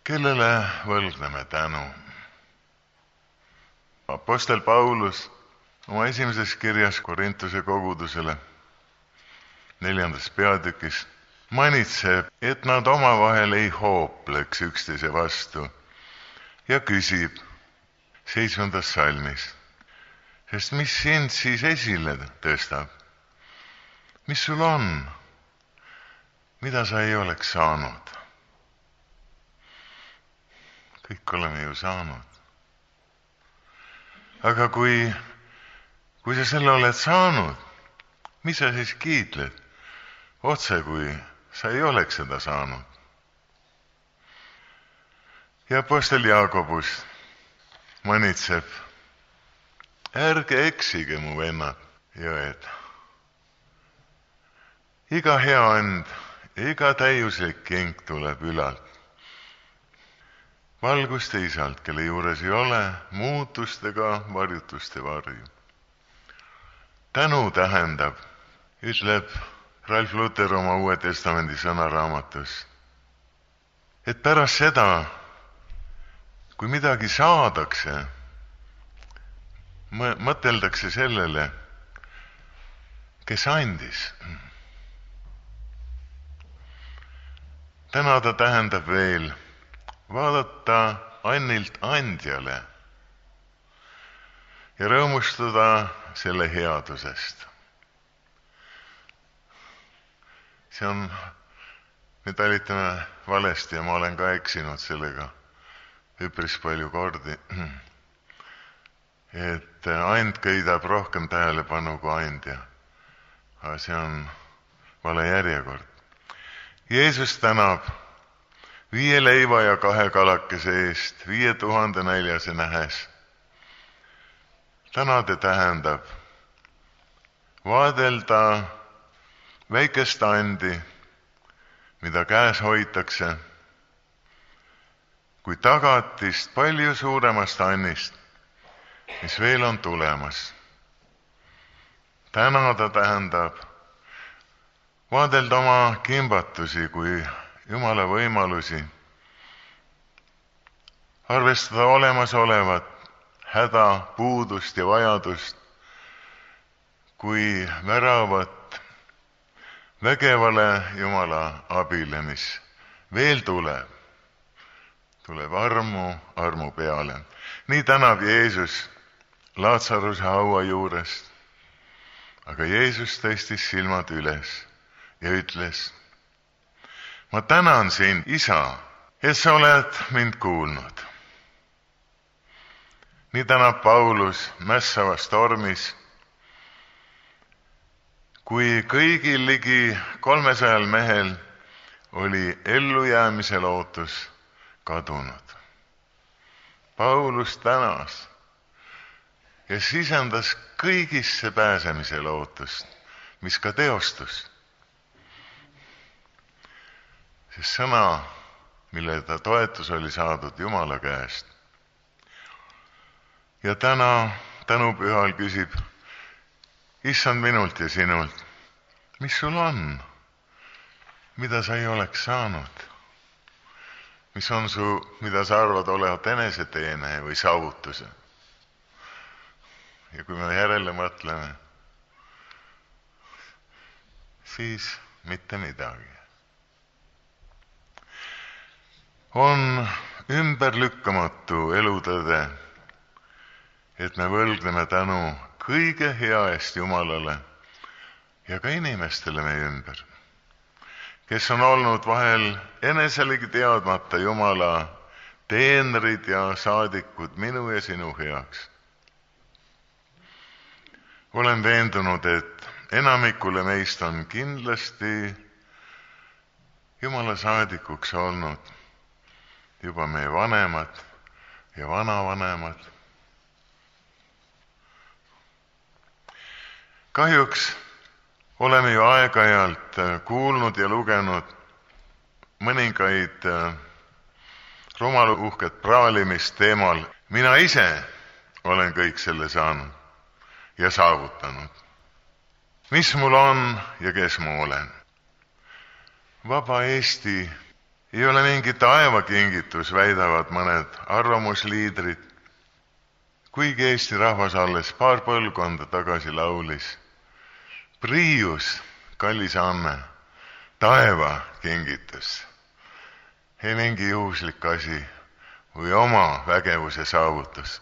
kellele võlgneme tänu. Apostel Paulus oma esimeses kirjas Korintuse kogudusele 4. peatükis manitseb, et nad omavahel ei hoopleks üksteise vastu ja küsib 7. salmis, sest mis sind siis esile tõstab? Mis sul on, mida sa ei oleks saanud? Kõik oleme ju saanud. Aga kui sa selle oled saanud, mis sa siis kiitled? Otse kui sa ei oleks seda saanud. Ja apostel Jaakobus manitseb, ärge eksige, mu vennad ja õed. Iga hea and, iga täiuslik king tuleb ülalt. Valgust Isalt, kelle juures ei ole muutustega varjutuste varju. Tänu tähendab, ütleb Ralf Luter oma Uue Testamendi sõnaraamatus, et pärast seda, kui midagi saadakse, mõteldakse sellele, kes andis. Tänada tähendab veel vaadata annilt andjale ja rõõmustada selle headusest. See on, me talitame valesti ja ma olen ka eksinud sellega üpris palju kordi, et and köidab rohkem tähelepanu kui andja. Aga see on vale järjekord. Jeesus tänab 5 leiva ja 2 kalakese eest 5000 näljase nähes. Tänade tähendab vaadelda väikest andi, mida käes hoitakse, kui tagatist palju suuremast annist, mis veel on tulemas. Tänada tähendab vaadelda oma kimbatusi kui Jumala võimalusi, arvestada olemasolevat häda, puudust ja vajadust kui väravat vägevale Jumala abile, mis veel tuleb. Tuleb armu peale. Nii tänab Jeesus Laatsaruse haua juurest, aga Jeesus tõstis silmad üles ja ütles, ma tänan sind, Isa, et sa oled mind kuulnud. Nii tänab Paulus mässavas tormis, kui kõigil ligi 300 mehel oli ellujäämise lootus kadunud. Paulus tänas ja sisendas kõigisse pääsemise lootust, mis ka teostus. See sõna, mille ta toetus oli saadud Jumala käest. Ja täna tänupühal küsib, Issand minult ja sinult, mis sul on, mida sa ei oleks saanud? Mis on su, mida sa arvad olevat eneseteene või saavutuse? Ja kui me järele mõtleme, siis mitte midagi. On ümberlükkamatu elutõde, et me võlgneme tänu kõige hea eest Jumalale ja ka inimestele meie ümber, kes on olnud vahel eneselegi teadmata Jumala teenrid ja saadikud minu ja sinu heaks. Olen veendunud, et enamikule meist on kindlasti Jumala saadikuks olnud juba meie vanemad ja vanavanemad. Kahjuks oleme ju aeg-ajalt kuulnud ja lugenud mõningaid rumaluhket praalimist teemal. Mina ise olen kõik selle saanud ja saavutanud. Mis mul on ja kes ma olen? Vaba Eesti ei ole mingi taevakingitus, väidavad mõned arvamusliidrid, kuigi Eesti rahvas alles paar põlvkonda tagasi laulis. Priius, kallis Anne, taevakingitus, ei mingi juhuslik asi või oma vägevuse saavutus.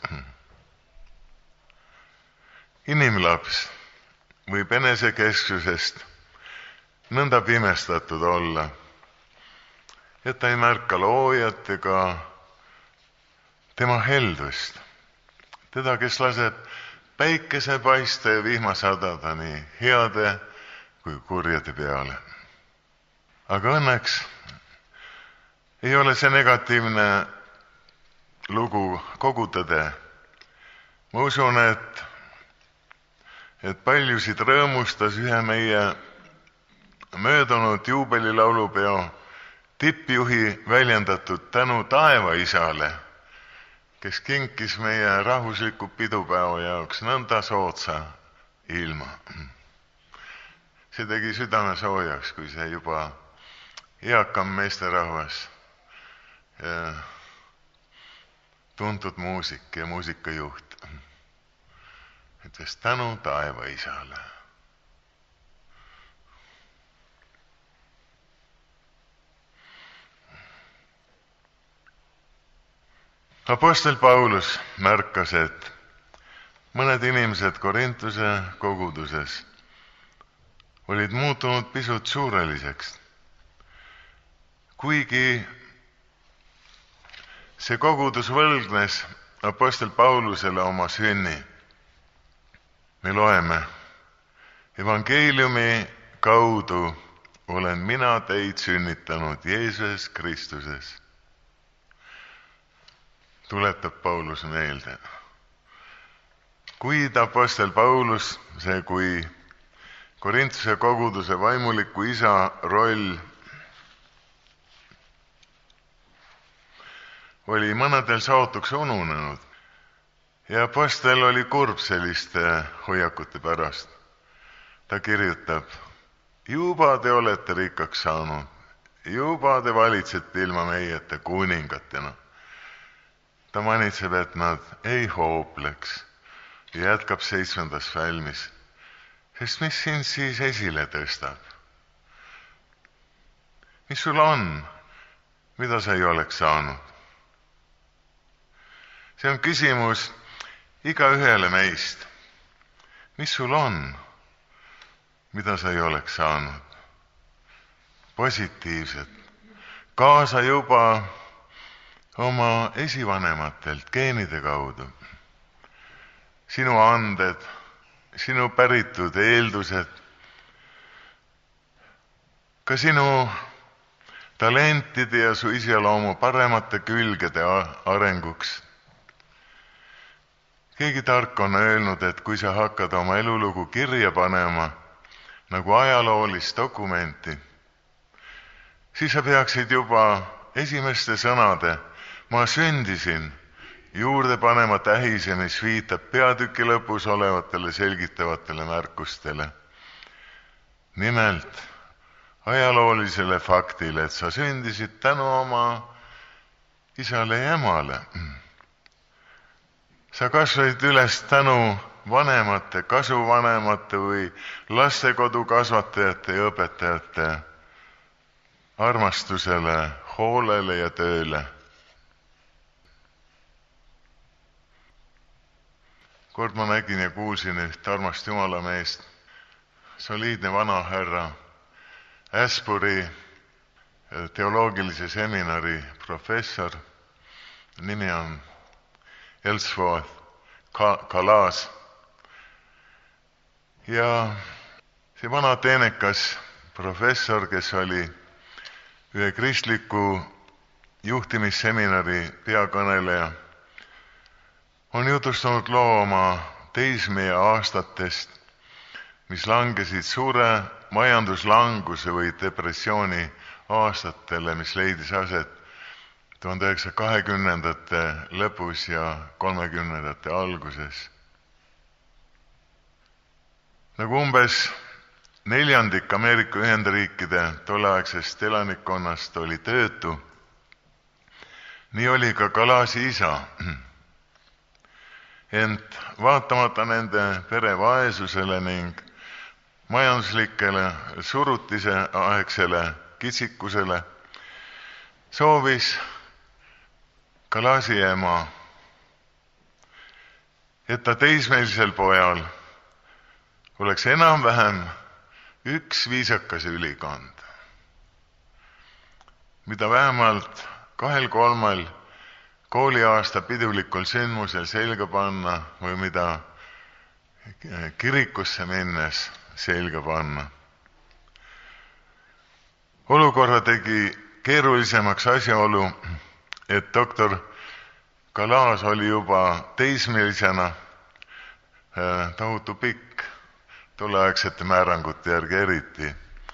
Inimlaps võib enesekesksusest nõnda pimestatud olla, et ta ei märka loojat ega tema heldust, teda, kes laseb päikese paista ja vihma sadada nii heade kui kurjade peale. Aga õnneks ei ole see negatiivne lugu kogu tõde. Ma usun, et paljusid rõõmustas ühe meie möödunud juubelilaulupeo tippjuhi väljendatud tänu taevaisale, kes kinkis meie rahvusliku pidupäeva jaoks nõnda soodsa ilma. See tegi südame soojaks, kui see juba eakam meesterahvas, tuntud muusik ja muusikajuht ütles tänu taevaisale. Apostel Paulus märkas, et mõned inimesed Korintuse koguduses olid muutunud pisut suureliseks, kuigi see kogudus võlgnes apostel Paulusele oma sünni. Me loeme, evangeeliumi kaudu olen mina teid sünnitanud Jeesuses Kristuses. Tuletab Paulus meelde. Kuid apostel Paulus, see kui Korintuse koguduse vaimuliku isa roll oli mõnedel saotuks ununenud ja apostel oli kurb selliste hoiakute pärast. Ta kirjutab, juba te olete rikkaks saanud, juba te valitsete ilma meieta kuningatena. Ta manitseb, et nad ei hoopleks ja jätkab 7. salmis. Sest mis sind siis esile tõstab? Mis sul on, mida sa ei oleks saanud? See on küsimus igaühele meist. Mis sul on, mida sa ei oleks saanud? Positiivset. Kaasa juba oma esivanematelt geenide kaudu. Sinu anded, sinu päritud eeldused, ka sinu talentide ja su iseloomu paremate külgede arenguks. Keegi tark on öelnud, et kui sa hakkad oma elulugu kirja panema nagu ajaloolist dokumenti, siis sa peaksid juba esimeste sõnade ma sündisin juurde panema tähise, mis viitab peatüki lõpus olevatele selgitavatele märkustele. Nimelt ajaloolisele faktile, et sa sündisid tänu oma isale ja emale. Sa kasvasid üles tänu vanemate, kasuvanemate või lastekodu kasvatajate ja õpetajate armastusele, hoolele ja tööle. Kord ma nägin ja kuulsin üht armast jumalameest, soliidne vanahärra, Asbury teoloogilise seminari professor, nimi on Ellsworth Kalas. Ja see vana teenekas professor, kes oli ühe kristliku juhtimisseminari peakõneleja, on jutustanud loo oma teismeea aastatest, mis langesid suure majanduslanguse või depressiooni aastatele, mis leidis aset 1920-ndate lõpus ja 30-ndate alguses. Nagu umbes 4% Ameerika Ühendriikide tolleaegsest elanikkonnast oli töötu. Nii oli ka Kalasi isa. Ent vaatamata nende pere vaesusele ning majanduslikele surutise aegsele kitsikusele soovis Kalasi ema, et ta teismelisel pojal oleks enam-vähem üks viisakas ülikond, mida vähemalt 2-3 kooliaasta pidulikul sündmusel selga panna või mida kirikusse minnes selga panna. Olukorra tegi keerulisemaks asjaolu, et doktor Kalas oli juba teismelisena tohutu pikk, tolleaegsete määrangute järgi eriti,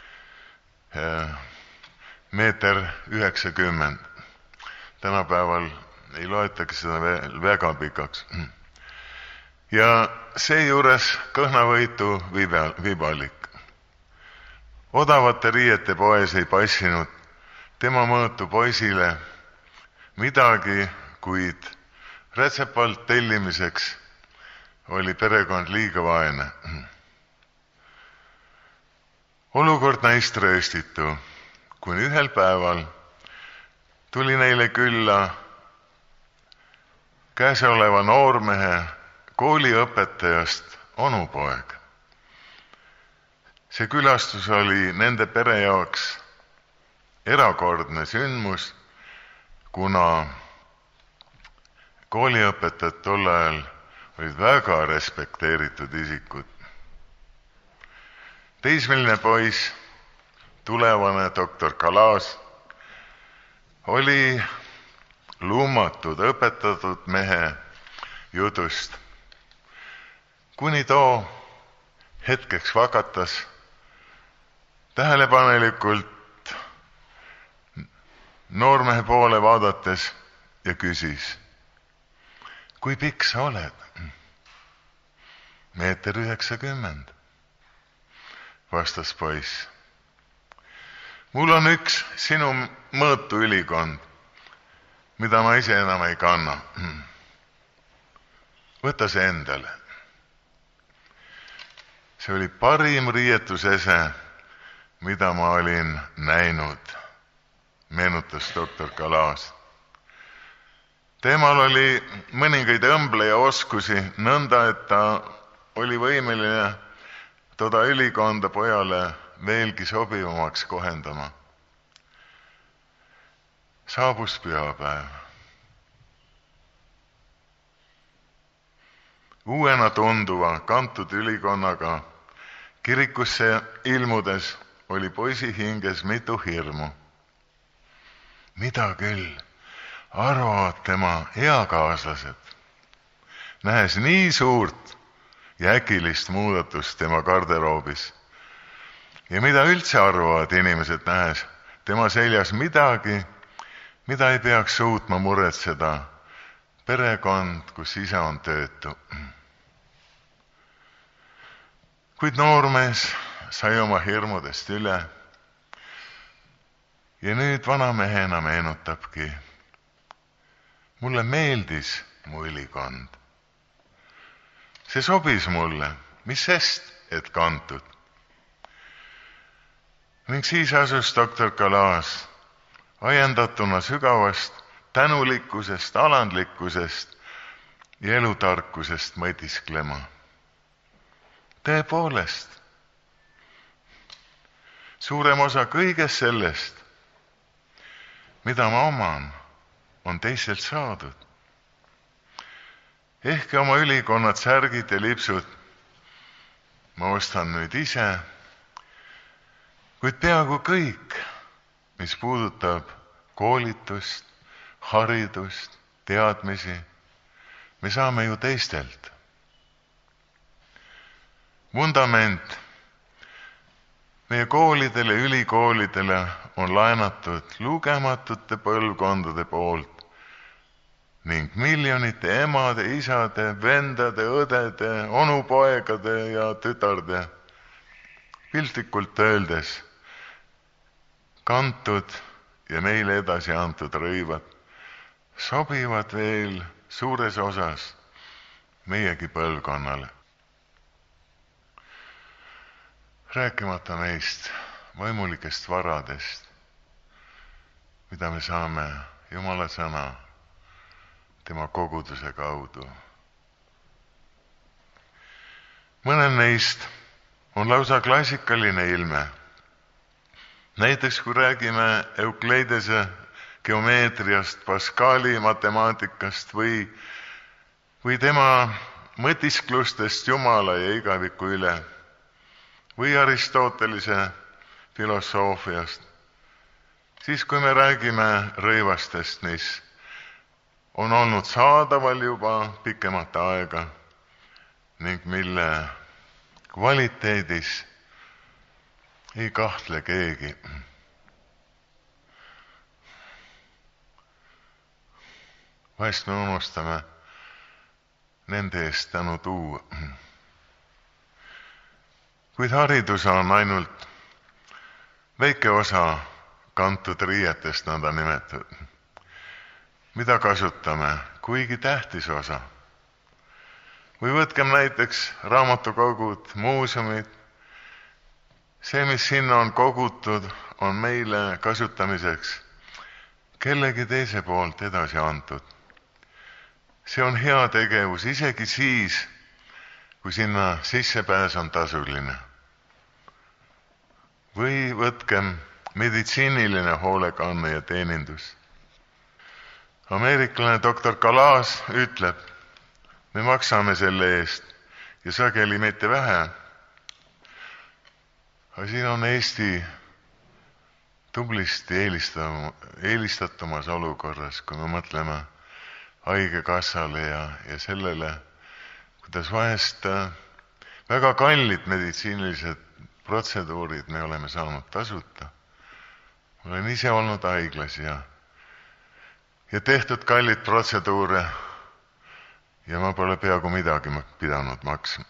1,90 m. Tänapäeval ei loetagi seda veel väga pikaks. Ja seejuures kõhnavõitu vibalik. Odavate riiete poes ei passinud tema mõõtu poisile midagi, kuid rätsepalt tellimiseks oli perekond liiga vaene. Olukord näis trööstitu, kuni ühel päeval tuli neile külla käesoleva noormehe kooliõpetajast onupoeg. See külastus oli nende pere jaoks erakordne sündmus, kuna kooliõpetajad tol ajal olid väga respekteeritud isikud. Teismeline poiss, tulevane doktor Kalas, oli lummatud õpetatud mehe jutust, kuni too hetkeks vakatas tähelepanelikult noormehe poole vaadates ja küsis, kui pikk sa oled? 1,90 m, vastas poiss. Mul on üks sinu mõõtu ülikond, mida ma ise enam ei kanna. Võta see endale. See oli parim riietusese, mida ma olin näinud, meenutas doktor Kalas. Temal oli mõningaid õmbleja oskusi nõnda, et ta oli võimeline toda ülikonda pojale veelgi sobivamaks kohendama. Saabus pühapäev. Uuena tunduva kantud ülikonnaga kirikusse ilmudes oli poisi hinges mitu hirmu. Mida küll arvavad tema eakaaslased, nähes nii suurt ja äkilist muudatust tema garderoobis? Ja mida üldse arvavad inimesed, nähes tema seljas midagi, mida ei peaks suutma muretseda perekond, kus isa on töötu? Kuid noormees sai oma hirmudest üle ja nüüd vanamehena meenutabki, mulle meeldis mu ülikond. See sobis mulle, mis sest, et kantud. Ning siis asus doktor Kalas ajendatuna sügavast tänulikkusest, alandlikkusest ja elutarkusest mõtisklema. Tõepoolest, suurem osa kõigest sellest, mida ma oman, on teistelt saadud. Ehk oma ülikonnad, särgid ja lipsud ma ostan nüüd ise, kuid peaaegu kõik, mis puudutab koolitust, haridust, teadmisi, me saame ju teistelt. Vundament meie koolidele, ülikoolidele on laenatud lugematute põlvkondade poolt ning miljonite emade, isade, vendade, õdede, onupoegade ja tütarde piltlikult öeldes kantud ja meile edasi antud rõivad sobivad veel suures osas meiegi põlvkonnale. Rääkimata meist vaimulikest varadest, mida me saame Jumala sõna tema koguduse kaudu. Mõnel neist on lausa klassikaline ilme. Näiteks kui räägime Eukleidese geomeetriast, Pascali matemaatikast või tema mõtisklustest Jumala ja igaviku üle või Aristotelese filosoofiast, siis kui me räägime rõivastest, mis on olnud saadaval juba pikemat aega ning mille kvaliteedis ei kahtle keegi. Vahest me unustame nende eest tänu tuua. Kuid haridus on ainult väike osa kantud riietest nõnda nimetatud, mida kasutame, kuigi tähtis osa. Või võtkem näiteks raamatukogud, muuseumid. See, mis sinna on kogutud, on meile kasutamiseks kellegi teise poolt edasi antud. See on hea tegevus isegi siis, kui sinna sissepääs on tasuline. Või võtkem meditsiiniline hoolekanne ja teenindus. Ameeriklane doktor Kalas ütleb, me maksame selle eest ja sageli mitte vähe. Aga siin on Eesti tublisti eelistatumas olukorras, kui me mõtleme haigekassale ja sellele, kuidas vahest väga kallid meditsiinilised protseduurid me oleme saanud tasuta. Ma olen ise olnud haiglas ja tehtud kallid protseduure ja ma pole peaaegu midagi pidanud maksma.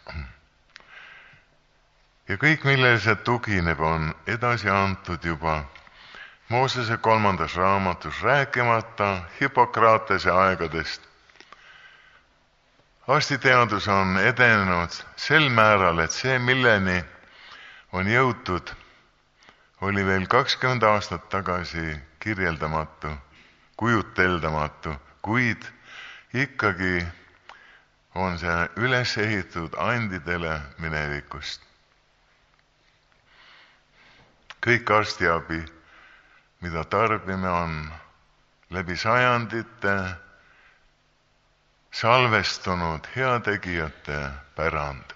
Ja kõik, millele see tugineb, on edasi antud juba Moosese 3. raamatus, rääkimata Hippokratese aegadest. Arstiteadus on edenenud sel määral, et see, milleni on jõutud, oli veel 20 aastat tagasi kirjeldamatu, kujuteldamatu, kuid ikkagi on see üles ehitatud andidele minevikust. Kõik arstiabi, mida tarbime, on läbi sajandite salvestunud heategijate pärand.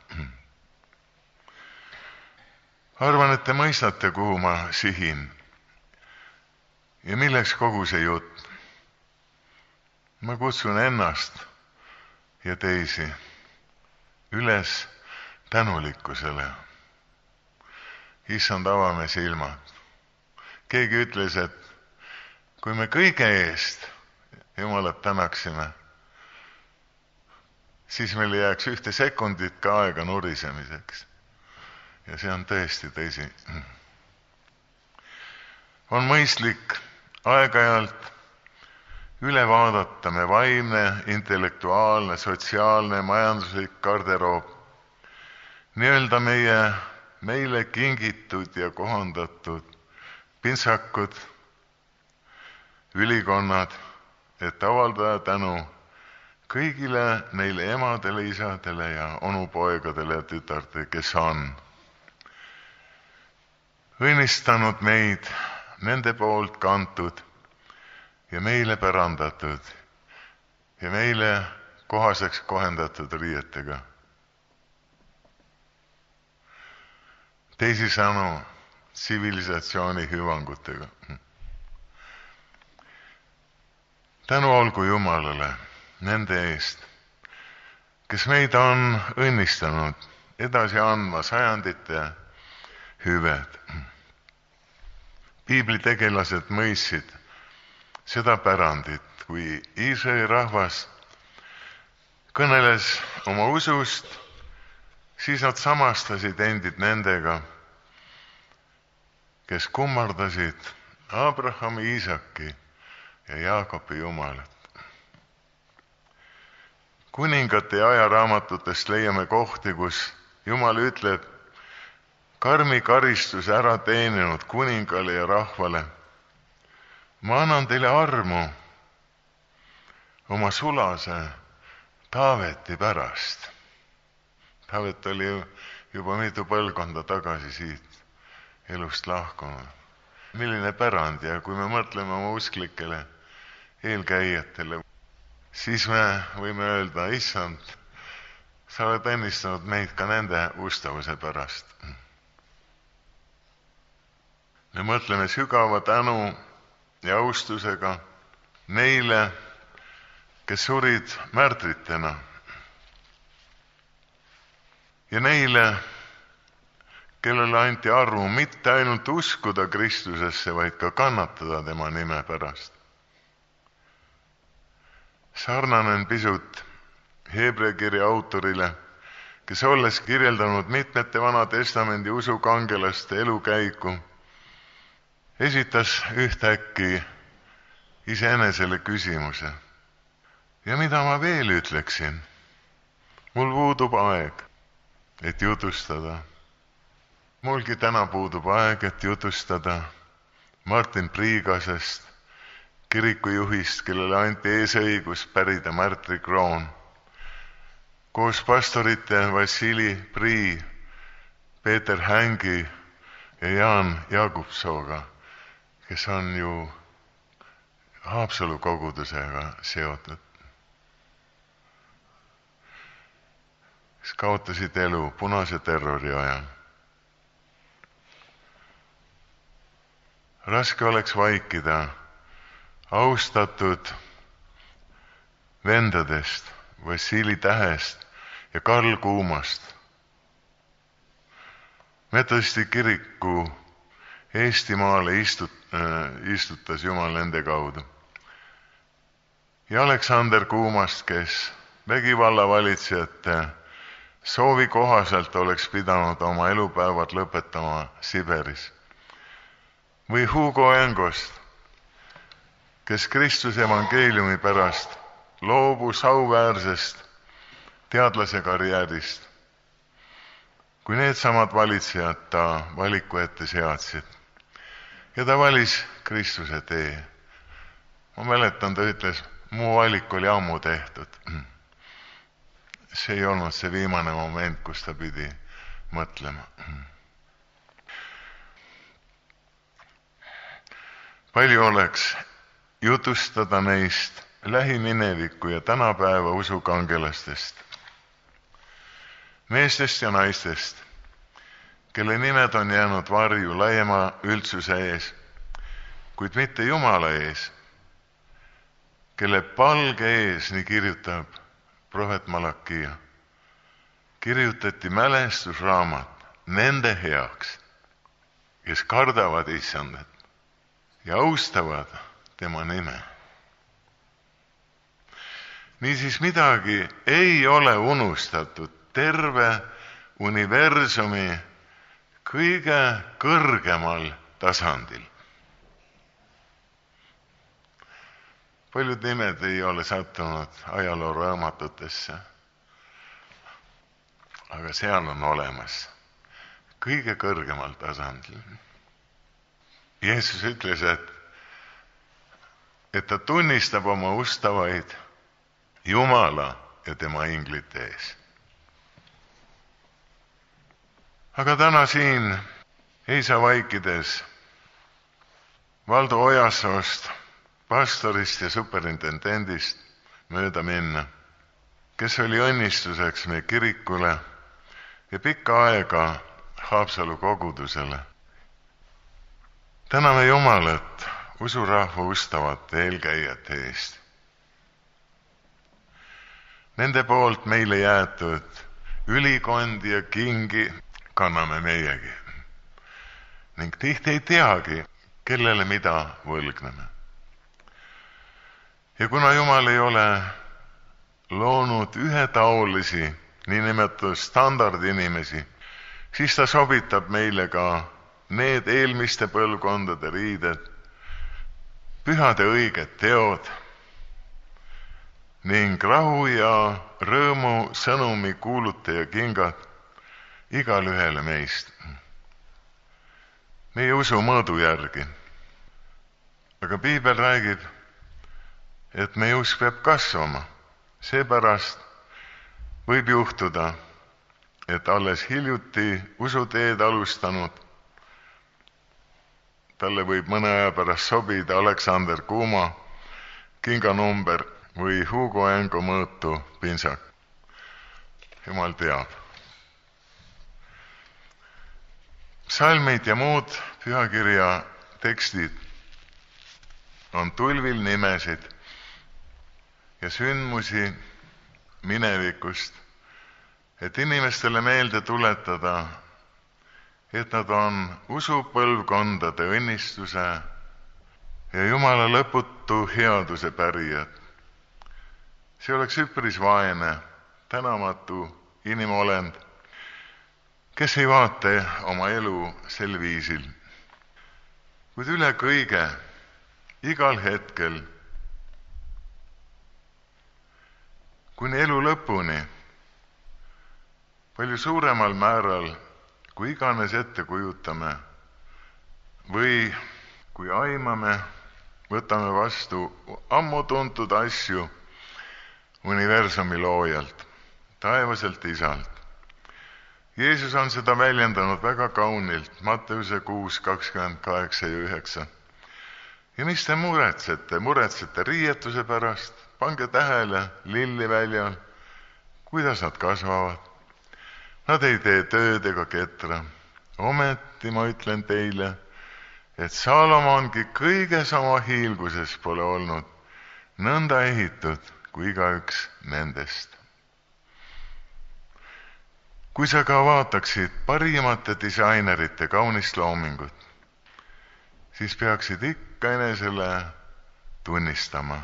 Arvan, et te mõistate, kuhu ma sihin ja milleks kogu see jutt. Ma kutsun ennast ja teisi üles tänulikkusele. Issand, avame silmad. Keegi ütles, et kui me kõige eest Jumalat tänaksime, siis meil ei jääks ühte sekundit ka aega nurisemiseks. Ja see on tõesti tõsi. On mõistlik aeg-ajalt üle vaadata me vaimne, intellektuaalne, sotsiaalne, majanduslik garderoob, nii-öelda meile kingitud ja kohandatud pintsakud, ülikonnad, et avaldada tänu kõigile neile emadele, isadele ja onupoegadele ja tütarte, kes on õnnistanud meid nende poolt kantud ja meile pärandatud ja meile kohaseks kohendatud riietega. Teisisõnu, tsivilisatsiooni hüvangutega. Tänu olgu Jumalale nende eest, kes meid on õnnistanud edasi andma sajandite hüved. Piiblitegelased mõistsid seda pärandit, kui Iisraeli rahvas kõneles oma usust, siis nad samastasid endid nendega, kes kummardasid Abrahami, Iisaki ja Jaakobi Jumalat. Kuningate ja ajaraamatutest leiame kohti, kus Jumal ütleb karmi karistuse ära teeninud kuningale ja rahvale: ma annan teile armu oma sulase Taaveti pärast. Taavet oli juba mitu põlvkonda tagasi siit elust lahkunud. Milline pärand, ja kui me mõtleme oma usklikele eelkäijatele, siis me võime öelda: issand, sa oled õnnistanud meid ka nende ustavuse pärast. Me mõtleme sügava tänu ja austusega neile, kes surid märtritena, ja neile, kellele anti armu mitte ainult uskuda Kristusesse, vaid ka kannatada tema nime pärast. Sarnanen pisut Heebrea kirja autorile, kes olles kirjeldanud mitmete Vana Testamendi usukangelaste elukäiku, esitas ühtäkki iseenesele küsimuse: ja mida ma veel ütleksin? Mul puudub aeg, et jutustada. Mulgi täna puudub aeg, et jutustada Martin Priigasest, kirikujuhist, kellele anti eesõigus pärida märtrikroon, koos pastorite Vassili Prii, Peeter Hängi ja Jaan Jakubsooga, kes on ju Haapsalu kogudusega seotud, kes kaotasid elu punase terrori ajal. Raske oleks vaikida austatud vendadest Vassili Tähest ja Karl Kuumast, Metodisti kiriku Eestimaale istutas Jumal nende kaudu, ja Aleksander Kuumast, kes vägivallavalitsejate soovi kohaselt oleks pidanud oma elupäevad lõpetama Siberis, või Hugo Engost, kes Kristuse evangeeliumi pärast loobus auväärsest teadlase karjäärist, kui needsamad valitsejad ta valiku ette seadsid ja ta valis Kristuse tee. Ma mäletan, ta ütles: mu valik oli ammu tehtud. See ei olnud see viimane moment, kus ta pidi mõtlema. Palju oleks jutustada neist lähimineviku ja tänapäeva usukangelastest, meestest ja naistest, kelle nimed on jäänud varju laiema üldsuse ees, kuid mitte Jumala ees, kelle palge ees, nii kirjutab prohvet Malakia, kirjutati mälestusraamat nende heaks, kes kardavad Issandat ja austavad tema nime. Niisiis midagi ei ole unustatud terve universumi kõige kõrgemal tasandil. Paljud nimed ei ole sattunud ajalooraamatutesse, aga seal on olemas kõige kõrgemal tasandil. Jeesus ütles, et ta tunnistab oma ustavaid Jumala ja tema inglite ees. Aga täna siin ei saa vaikides Valdo Ojasoost, pastorist ja superintendendist mööda minna, kes oli õnnistuseks meie kirikule ja pikka aega Haapsalu kogudusele. Täname Jumalat usurahva ustavate eelkäijate eest. Nende poolt meile jäetud ülikondi ja kingi kanname meiegi ning tihti ei teagi, kellele mida võlgneme. Ja kuna Jumal ei ole loonud ühetaolisi, niinimetatud standardinimesi, siis ta sobitab meile ka need eelmiste põlvkondade riided, pühade õiged teod ning rahu ja rõõmu sõnumi kuulutaja kingad igale ühele meist. Meie usu mõõdu järgi. Aga piibel räägib, et meie usk peab kasvama. Seepärast võib juhtuda, et alles hiljuti usuteed alustanud, talle võib mõne aja pärast sobida Aleksander Kuma kinganumber või Hugo Engo mõõtu pintsak. Jumal teab. Psalmid ja muud pühakirja tekstid on tulvil nimesid ja sündmusi minevikust, et inimestele meelde tuletada, et nad on usupõlvkondade õnnistuse ja Jumala lõputu headuse pärijad. See oleks üpris vaene, tänamatu inimolend, kes ei vaata oma elu sel viisil. Kuid üle kõige, igal hetkel, kuni elu lõpuni, palju suuremal määral, kui iganes ette kujutame või kui aimame, võtame vastu ammu tuntud asju universumi loojalt, taevaselt isalt. Jeesus on seda väljendanud väga kaunilt, Matteuse 6, 28 ja 9. Ja mis te muretsete? Muretsete riietuse pärast? Pange tähele lilliväljal, kuidas nad kasvavad. Nad ei tee tööd ega ketra. Ometi ma ütlen teile, et Saalomongi kõiges oma hiilguses pole olnud nõnda ehitud kui igaüks nendest. Kui sa ka vaataksid parimate disainerite kaunist loomingut, siis peaksid ikka enesele tunnistama.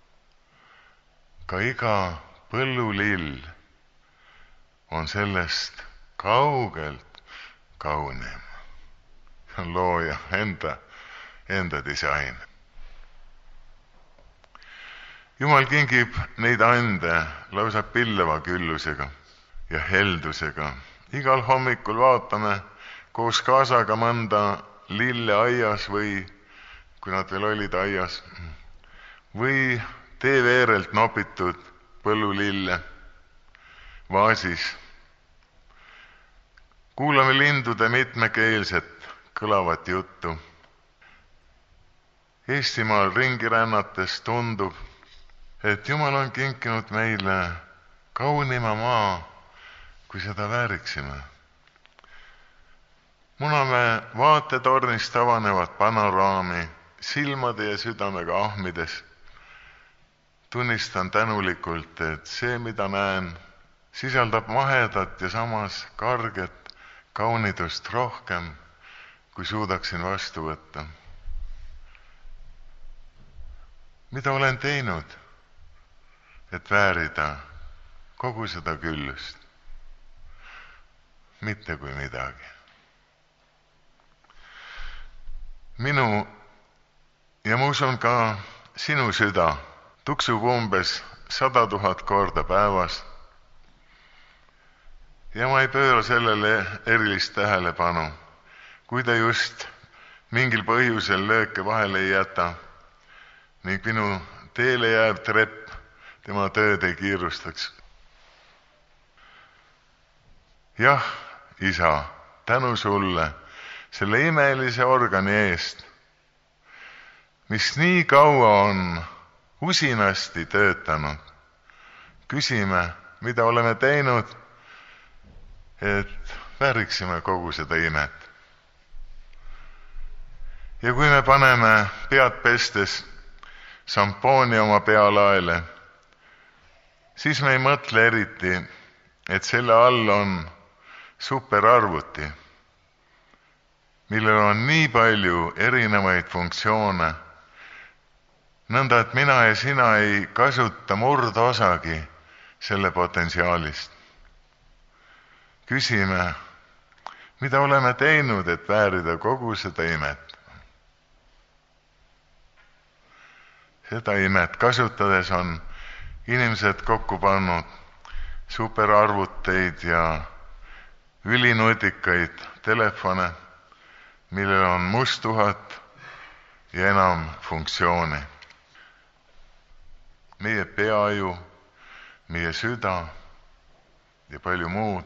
Ka iga põllulill on sellest kaugelt kaunim. See on looja enda disain. Jumal kingib neid ande lausa pillava küllusega ja heldusega. Igal hommikul vaatame koos kaasaga mõnda lille aias või, kui nad veel olid aias, või tee veerelt nopitud põllulille vaasis. Kuulame lindude mitmekeelset kõlavat juttu. Eestimaal ringi rännates tundub, et Jumal on kinkinud meile kaunima maa, kui seda vääriksime. Munamäe vaatetornist avanevat panoraami silmade ja südamega ahmides tunnistan tänulikult, et see, mida näen, sisaldab mahedat ja samas karget kaunidust rohkem, kui suudaksin vastu võtta. Mida olen teinud, et väärida kogu seda küllust? Mitte kui midagi. Minu ja ma usun ka sinu süda tuksub umbes 100 000 korda päevas ja ma ei pööra sellele erilist tähelepanu, kui ta just mingil põhjusel lööke vahele ei jäta ning minu teele jääv trepp tema tööd ei kiirustaks. Jah, Isa, tänu sulle selle imelise organi eest, mis nii kaua on usinasti töötanud. Küsime, mida oleme teinud, et vääriksime kogu seda imet. Ja kui me paneme pead pestes šampooni oma pealaele, siis me ei mõtle eriti, et selle all on superarvuti, millel on nii palju erinevaid funktsioone, nõnda, et mina ja sina ei kasuta murdosagi selle potentsiaalist. Küsime, mida oleme teinud, et väärida kogu seda imet. Seda imet kasutades on inimesed kokku pannud superarvuteid ja ülinutikaid telefone, millel on musttuhat ja enam funktsiooni. Meie peaju, meie süda ja palju muud.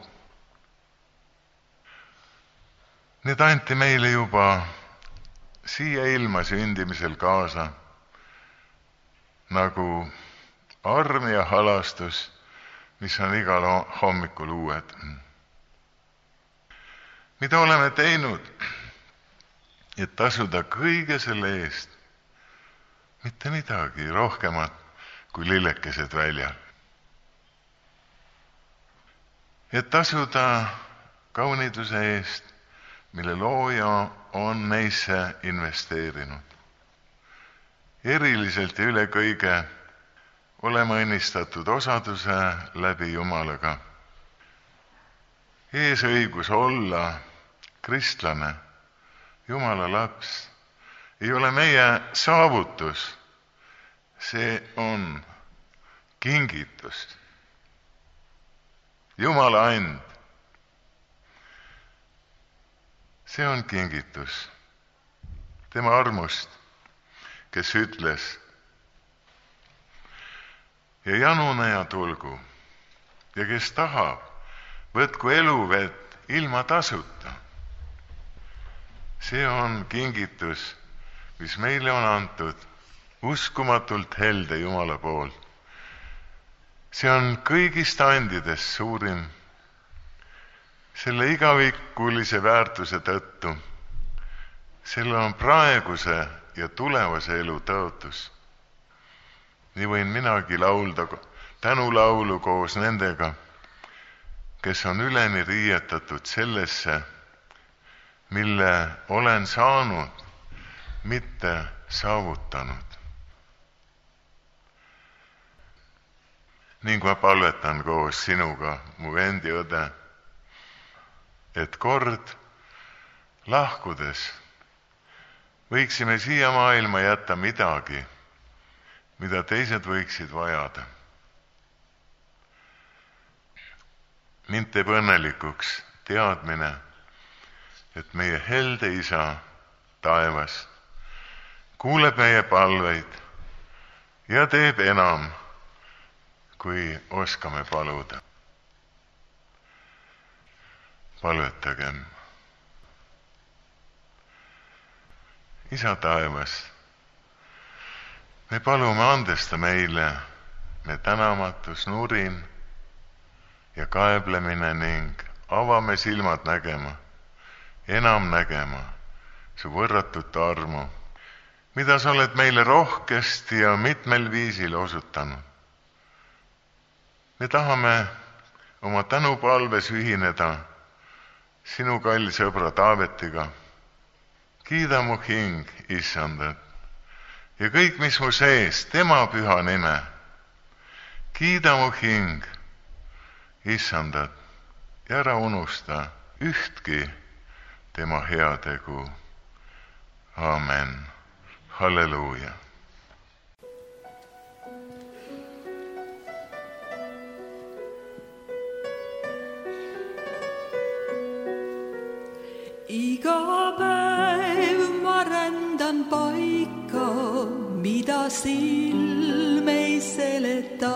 Need anti meile juba siia ilma sündimisel kaasa, nagu arm ja halastus, mis on igal hommikul uued. Mida oleme teinud, et tasuda kõige selle eest, mitte midagi rohkemat kui lillekesed väljal. Et tasuda kauniduse eest, mille looja on neisse investeerinud. Eriliselt ja üle kõige oleme õnnistatud osaduse läbi Jumalaga. Eesõigus olla kristlane, Jumala laps, ei ole meie saavutus, see on kingitus. Jumala and. See on kingitus tema armust, kes ütles, ja januneja tulgu, ja kes tahab, võtku eluvett ilma tasuta. See on kingitus, mis meile on antud uskumatult helde Jumala poolt. See on kõigist andidest suurim. Selle igavikulise väärtuse tõttu, selle on praeguse ja tulevase elu tõotus. Nii võin minagi laulda tänulaulu koos nendega, kes on üleni riietatud sellesse, mille olen saanud, mitte saavutanud. Ning ma palvetan koos sinuga, mu vend ja õde, et kord lahkudes võiksime siia maailma jätta midagi, mida teised võiksid vajada. Mind teeb õnnelikuks teadmine, et meie helde Isa taevas kuuleb meie palveid ja teeb enam, kui oskame paluda. Palvetagem. Isa taevas, me palume andesta meile me tänamatus, nurin ja kaeblemine ning avame silmad nägema, enam nägema su võrratut armu, mida sa oled meile rohkesti ja mitmel viisil osutanud. Me tahame oma tänupalves ühineda sinu kalli sõbra Taavetiga. Kiida mu hing, Issandat, ja kõik, mis mu sees, tema püha nime. Kiida mu hing, Issandat, ja ära unusta ühtki tema heategu. Amen. Halleluuja. Iga päev ma rändan paika, mida silm ei seleta.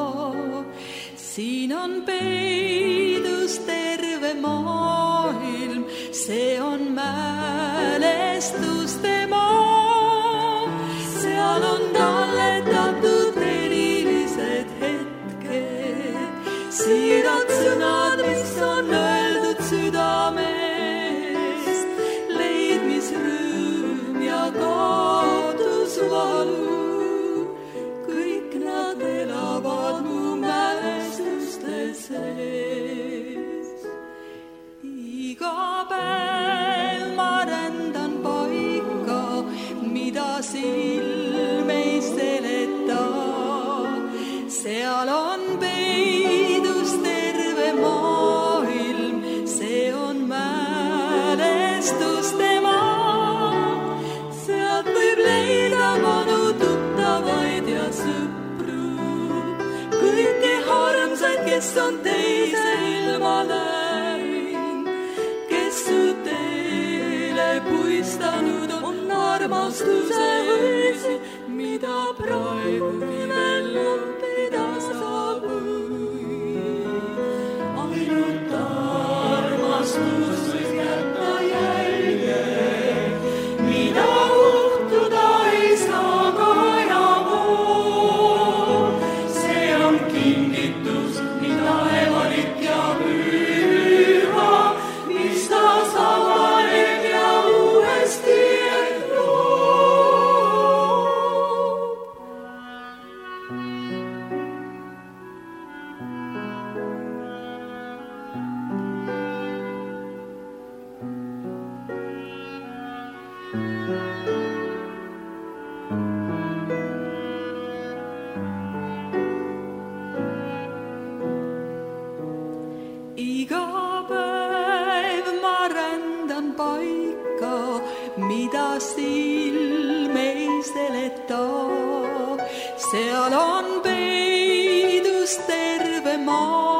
Siin on peidus terve maailm, see on mälestuste maa. Seal on talletatud erilised hetked, siirad sõnad, mis on öeldud südamest, leidmisrõõm ja kaotusvalu, kõik nad elavad mu mälestuste sees. Iga päev ma rändan paika, mida silm ei seleta. Seal on peidus terve maailm, see on kes on teise ilma läinud, kes su teele puistanud on armastuse õisi, mida praegugi veel õppida saab. Ainult armastus võib jätta jälge, mida uhtuda ei saa ka ja muu. See on kingitus, mida evanik ja püha, mis ta savaneb ja uuesti loob. Iga päev ma rändan paika, mida silm ei seleta. Seal on peidus terve maa.